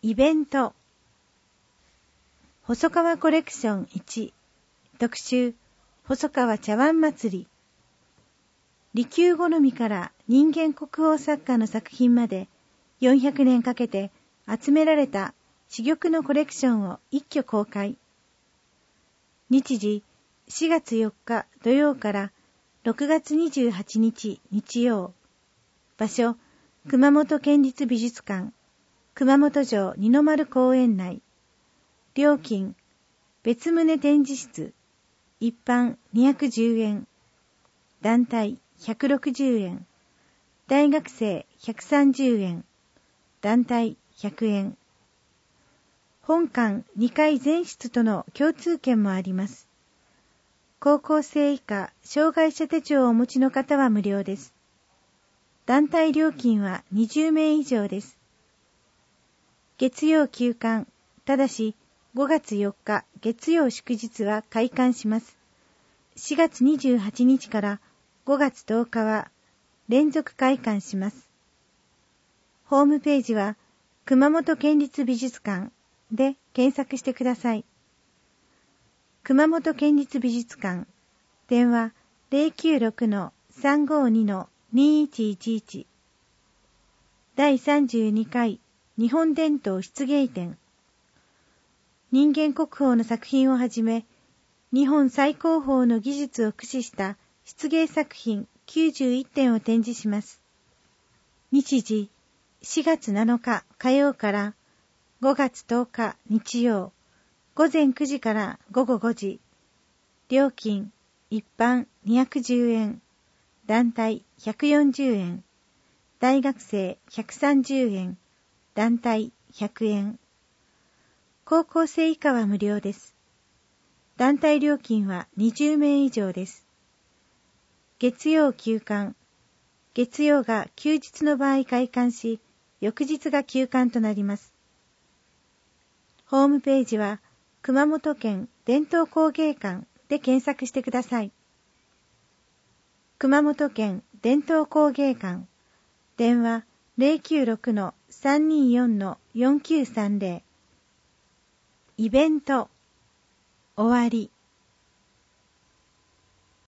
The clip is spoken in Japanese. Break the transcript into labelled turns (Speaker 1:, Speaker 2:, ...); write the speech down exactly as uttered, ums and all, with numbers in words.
Speaker 1: イベント細川コレクションいち特集細川茶碗祭り。利休好みから人間国宝作家の作品までよんひゃくねんかけて集められた珠玉のコレクションを一挙公開。日時しがつよっか土曜からろくがつにじゅうはちにち日曜。場所熊本県立美術館熊本城二の丸公園内。料金別棟展示室一般にひゃくじゅうえん、団体ひゃくろくじゅうえん、大学生ひゃくさんじゅうえん、団体ひゃくえん。本館にかい全室との共通券もあります。高校生以下障害者手帳をお持ちの方は無料です。団体料金はにじゅうめい以上です。月曜休館、ただしごがつよっか月曜祝日は開館します。しがつにじゅうはちにちからごがつとおかは連続開館します。ホームページは熊本県立美術館で検索してください。熊本県立美術館、電話 ゼロきゅうろくのさんごにのにいちいちいち。だいさんじゅうにかい日本伝統漆芸展。人間国宝の作品をはじめ、日本最高峰の技術を駆使した漆芸作品きゅうじゅういってんを展示します。日時しがつなのか火曜からごがつとおか日曜、ごぜんくじからごごごじ。料金一般にひゃくじゅうえん、団体ひゃくよんじゅうえん、大学生ひゃくさんじゅうえん、団体ひゃくえん。高校生以下は無料です。団体料金はにじゅうめい以上です。月曜休館。月曜が休日の場合開館し、翌日が休館となります。ホームページは熊本県伝統工芸館で検索してください。熊本県伝統工芸館、電話 ゼロきゅうろくのさんによんのよんきゅうさんぜろ。イベント終わり。